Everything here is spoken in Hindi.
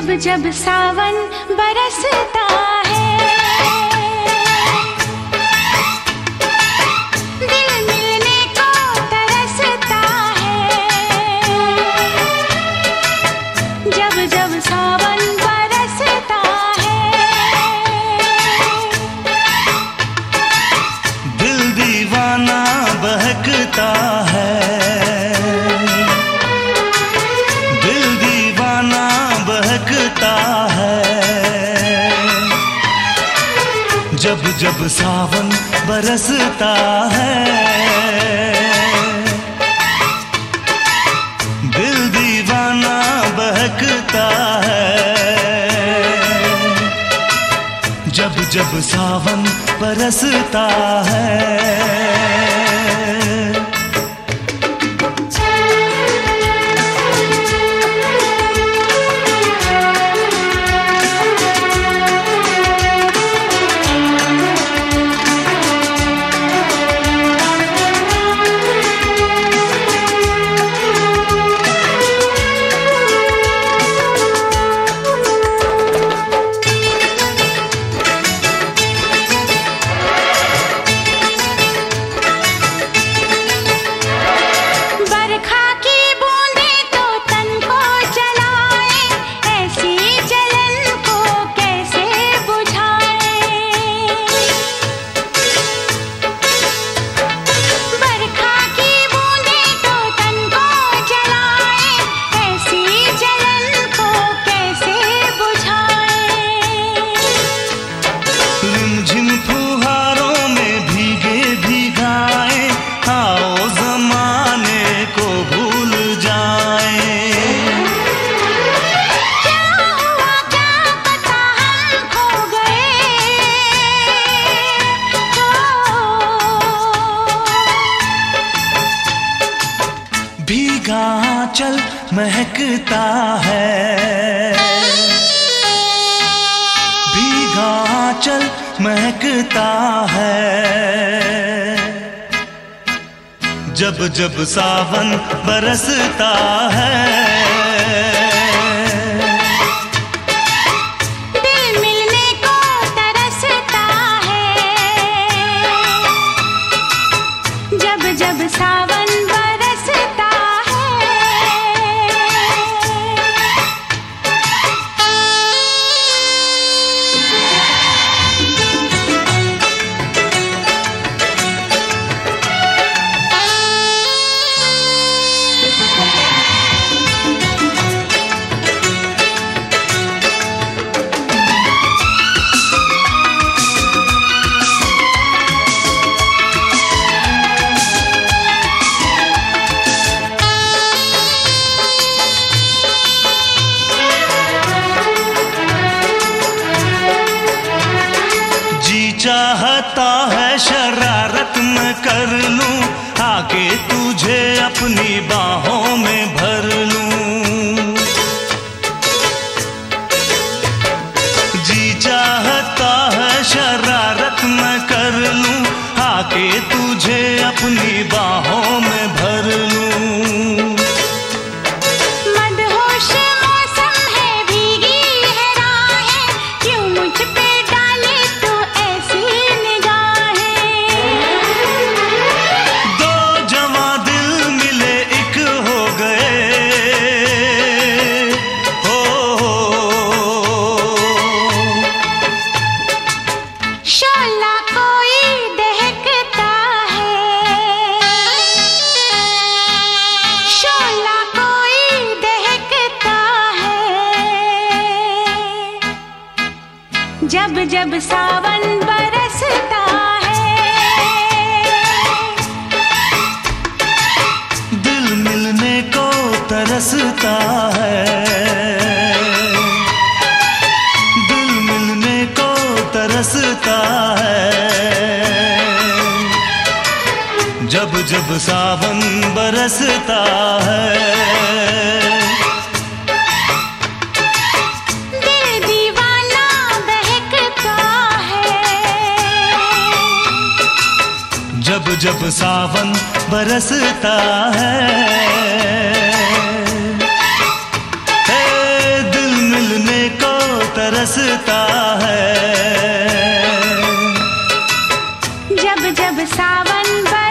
जब जब सावन बरसता है, दिल मिलने को तरसता है। जब जब सावन बरसता है, दिल दीवाना बहकता है, जब जब सावन बरसता है। दिल दीवाना बहकता है, जब जब सावन बरसता है। भीगा आंचल महकता है, भीगा आंचल महकता है। जब जब सावन बरसता है, दिल मिलने को तरसता है। जब जब सावन बरसता चाहता है शरारत मैं कर लूं, आके तुझे अपनी बाहों में भर लूं। जी चाहता है शरारत मैं कर लूं, आके तुझे अपनी बाहों में भर लूं। जब जब सावन बरसता है, दिल मिलने को तरसता है, दिल मिलने को तरसता है। जब जब सावन बरसता है, जब जब सावन बरसता है, दिल मिलने बरसता है। जब जब सावन